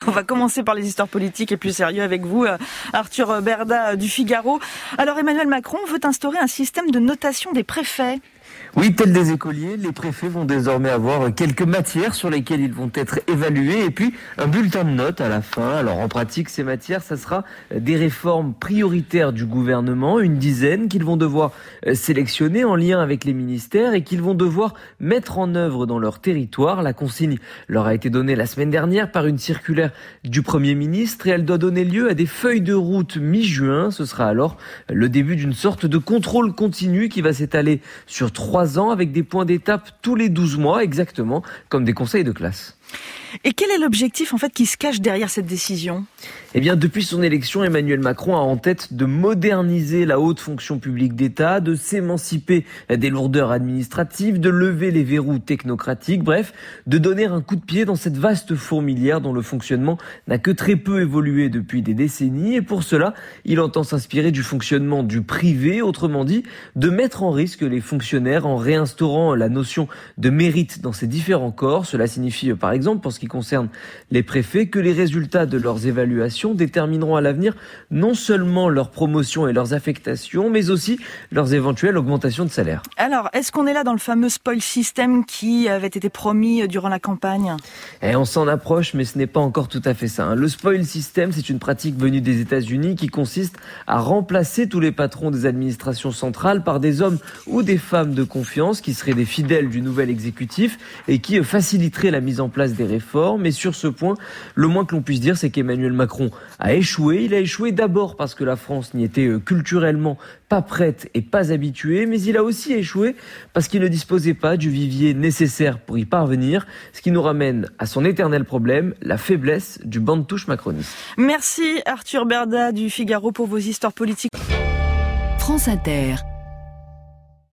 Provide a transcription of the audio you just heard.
On va commencer par les histoires politiques et plus sérieux avec vous, Arthur Berda du Figaro. Alors Emmanuel Macron veut instaurer un système de notation des préfets. Oui, tels des écoliers, les préfets vont désormais avoir quelques matières sur lesquelles ils vont être évalués et puis un bulletin de notes à la fin. Alors en pratique, ces matières, ça sera des réformes prioritaires du gouvernement, une dizaine qu'ils vont devoir sélectionner en lien avec les ministères et qu'ils vont devoir mettre en œuvre dans leur territoire. La consigne leur a été donnée la semaine dernière par une circulaire du Premier ministre et elle doit donner lieu à des feuilles de route mi-juin. Ce sera alors le début d'une sorte de contrôle continu qui va s'étaler sur 3 ans avec des points d'étape tous les 12 mois, exactement comme des conseils de classe. Et quel est l'objectif qui se cache derrière cette décision ? Eh bien, depuis son élection, Emmanuel Macron a en tête de moderniser la haute fonction publique d'État, de s'émanciper des lourdeurs administratives, de lever les verrous technocratiques, bref, de donner un coup de pied dans cette vaste fourmilière dont le fonctionnement n'a que très peu évolué depuis des décennies. Et pour cela, il entend s'inspirer du fonctionnement du privé, autrement dit, de mettre en risque les fonctionnaires en réinstaurant la notion de mérite dans ces différents corps. Cela signifie, par exemple, pour ce qui concerne les préfets, que les résultats de leurs évaluations détermineront à l'avenir non seulement leur promotion et leurs affectations, mais aussi leurs éventuelles augmentations de salaire. Alors, est-ce qu'on est là dans le fameux spoil system qui avait été promis durant la campagne ? On s'en approche, mais ce n'est pas encore tout à fait ça. Le spoil system, c'est une pratique venue des États-Unis qui consiste à remplacer tous les patrons des administrations centrales par des hommes ou des femmes de confiance qui seraient des fidèles du nouvel exécutif et qui faciliteraient la mise en place des réformes. Et sur ce point, le moins que l'on puisse dire, c'est qu'Emmanuel Macron a échoué. Il a échoué d'abord parce que la France n'y était culturellement pas prête et pas habituée, mais il a aussi échoué parce qu'il ne disposait pas du vivier nécessaire pour y parvenir, ce qui nous ramène à son éternel problème, la faiblesse du banc de touche macroniste. Merci Arthur Berda du Figaro pour vos histoires politiques. France Inter.